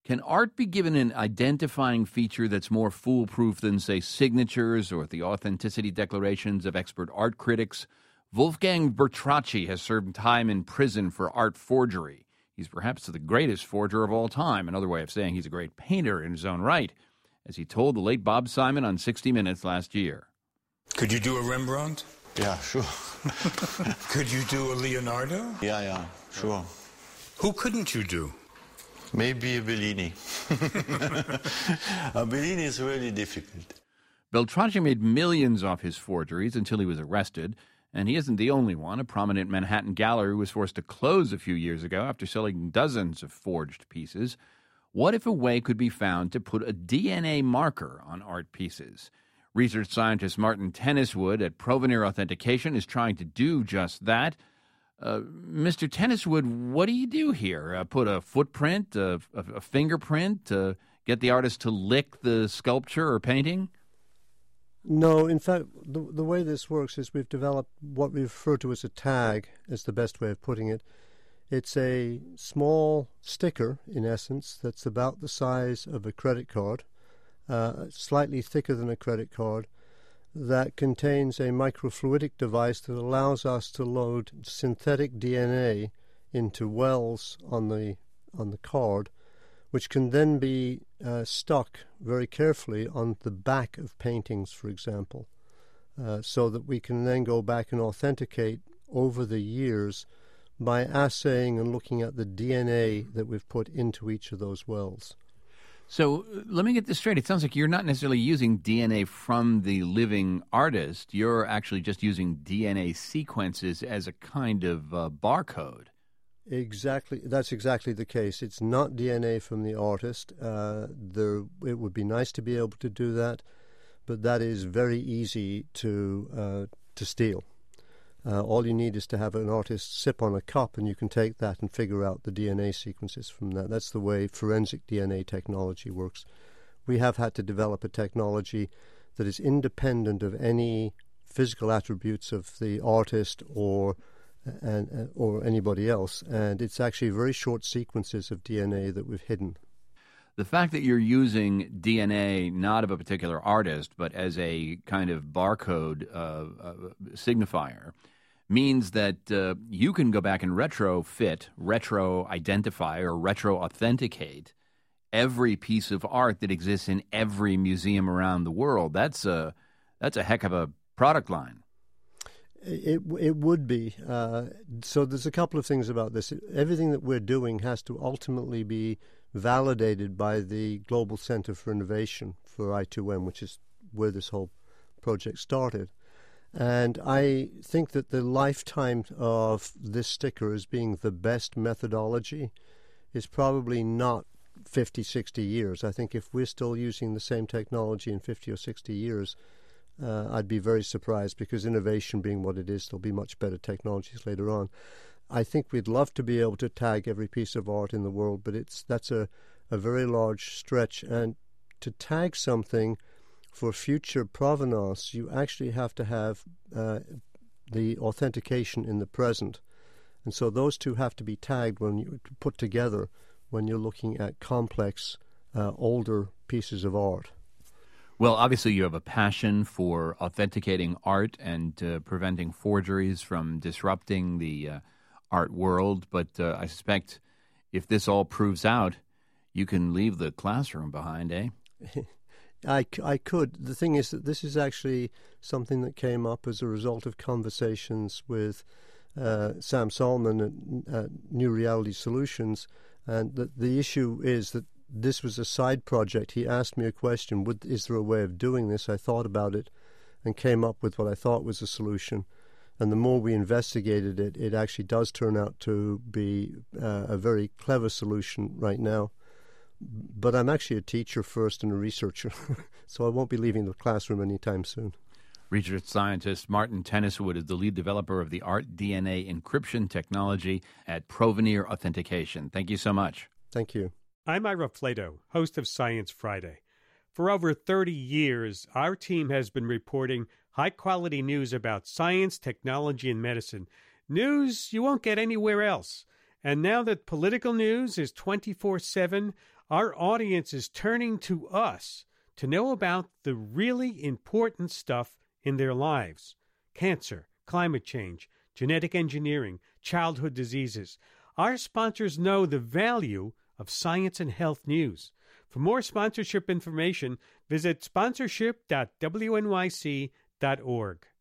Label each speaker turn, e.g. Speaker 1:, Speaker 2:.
Speaker 1: Can art be given an identifying feature that's more foolproof than, say, signatures or the authenticity declarations of expert art critics? Wolfgang Bertracci has served time in prison for art forgery. He's perhaps the greatest forger of all time, another way of saying he's a great painter in his own right, as he told the late Bob Simon on 60 Minutes last year.
Speaker 2: Could you do a Rembrandt?
Speaker 3: Yeah, sure.
Speaker 2: Could you do a Leonardo?
Speaker 3: Yeah, sure.
Speaker 2: Who couldn't you do?
Speaker 3: Maybe a Bellini. A Bellini is really difficult.
Speaker 1: Beltracci made millions off his forgeries until he was arrested, and he isn't the only one. A prominent Manhattan gallery was forced to close a few years ago after selling dozens of forged pieces. What if a way could be found to put a DNA marker on art pieces? Research scientist Martin Tenniswood at Provenir Authentication is trying to do just that. Mr. Tenniswood, what do you do here? Put a footprint, a fingerprint, get the artist to lick the sculpture or painting?
Speaker 4: No, in fact, the way this works is we've developed what we refer to as a tag, is the best way of putting it. It's a small sticker, in essence, that's about the size of a credit card, slightly thicker than a credit card, that contains a microfluidic device that allows us to load synthetic DNA into wells on the card, which can then be stuck very carefully on the back of paintings, for example, so that we can then go back and authenticate over the years by assaying and looking at the DNA that we've put into each of those wells.
Speaker 1: So let me get this straight. It sounds like you're not necessarily using DNA from the living artist. You're actually just using DNA sequences as a kind of barcode.
Speaker 4: Exactly. That's exactly the case. It's not DNA from the artist. It would be nice to be able to do that, but that is very easy to steal. All you need is to have an artist sip on a cup, and you can take that and figure out the DNA sequences from that. That's the way forensic DNA technology works. We have had to develop a technology that is independent of any physical attributes of the artist or anybody else, and it's actually very short sequences of DNA that we've hidden.
Speaker 1: The fact that you're using DNA not of a particular artist, but as a kind of barcode signifier, means that you can go back and retrofit, retro-identify, or retro-authenticate every piece of art that exists in every museum around the world. That's a heck of a product line.
Speaker 4: It would be. So there's a couple of things about this. Everything that we're doing has to ultimately be validated by the Global Center for Innovation for I2M, which is where this whole project started. And I think that the lifetime of this sticker as being the best methodology is probably not 50, 60 years. I think if we're still using the same technology in 50 or 60 years, I'd be very surprised, because innovation being what it is, there'll be much better technologies later on. I think we'd love to be able to tag every piece of art in the world, but that's a very large stretch. And to tag something for future provenance, you actually have to have the authentication in the present. And so those two have to be tagged when you put together when you're looking at complex, older pieces of art.
Speaker 1: Well, obviously you have a passion for authenticating art and preventing forgeries from disrupting the art world, but I suspect if this all proves out, you can leave the classroom behind, eh?
Speaker 4: I could. The thing is that this is actually something that came up as a result of conversations with Sam Solomon at New Reality Solutions, and the issue is that this was a side project. He asked me a question, is there a way of doing this? I thought about it and came up with what I thought was a solution. And the more we investigated it, it actually does turn out to be a very clever solution right now. But I'm actually a teacher first and a researcher, so I won't be leaving the classroom anytime soon.
Speaker 1: Research scientist Martin Tenniswood is the lead developer of the art DNA encryption technology at Provenir Authentication. Thank you so much.
Speaker 4: Thank you.
Speaker 5: I'm Ira Flato, host of Science Friday. For over 30 years, our team has been reporting high-quality news about science, technology, and medicine. News you won't get anywhere else. And now that political news is 24/7, Our audience is turning to us to know about the really important stuff in their lives: cancer, climate change, genetic engineering, childhood diseases. Our sponsors know the value of science and health news. For more sponsorship information, visit sponsorship.wnyc.org.